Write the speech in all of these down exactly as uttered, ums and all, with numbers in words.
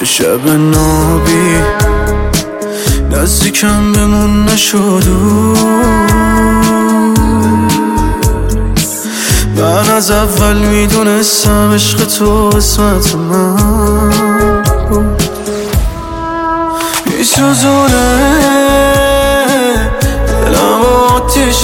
چه شب نابی نزدیکم بمون نشدو. من از اول میدونستم عشق تو قسمت من بود. میسوزونه دلم آتیش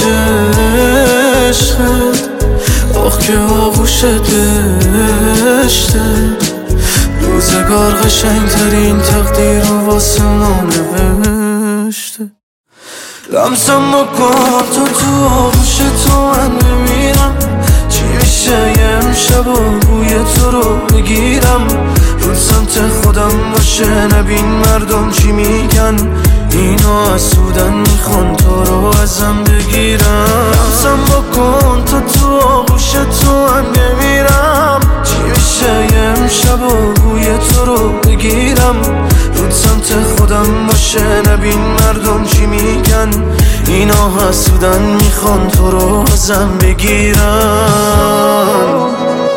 عشقت، آخ که آغوش دشته. روزگار قشنگترین تقدیر رو واسه ما نوشته. لمسم بکن تو تو آغوش تو من بمیرم. چی میشه یه امشب و بوی تو رو بگیرم. رو سمت خودم باشه نبین مردم چی میگن. اینا حسودن میخوان تو رو ازم بگیرم. لمسم بکن تو تو آغوش تو من بمیرم. چی میشه یه امشب و بوی تو رو بگیرم. رو سمت خودم باشه نبین مردم چی میگن. اینا حسودن میخوان تو رو ازم بگیرم.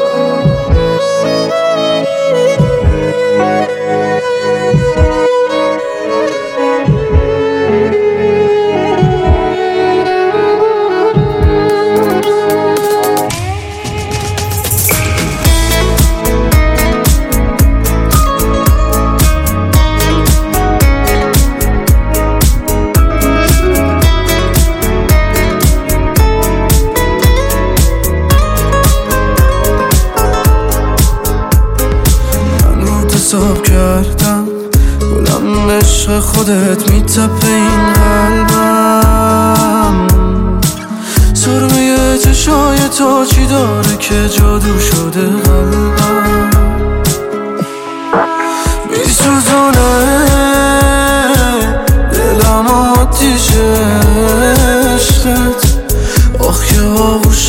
حساب کردم گلم عشق خودت میتپه این قلبم. سرمه چشای تو چی داره که جادو شده قلبم. میسوزونه دلم آتیش عشقت، آخ که آغوش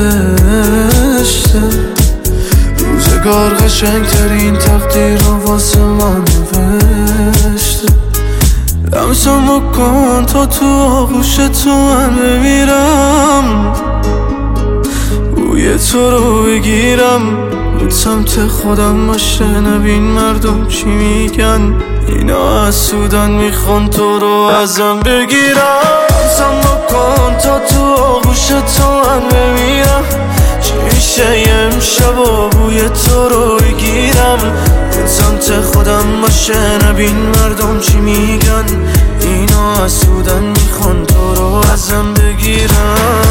دشته. روزگار قشنگترین تقدیر رو واسه من نوشته. لمسم بکن تا تو آغوش تو من بمیرم. بوی تو رو بگیرم. رو سمت خودم باشه نبین مردم چی میگن. اینا حسودن میخوان تو رو ازم بگیرم. لمسم بکن تا تو آغوش تو من بمیرم. چی میشه یه امشب و بوی تو رو بگیرم. رو سمت خودم باشه نبین مردم چی میگن. اینا حسودن میخوان تو رو ازم بگیرم.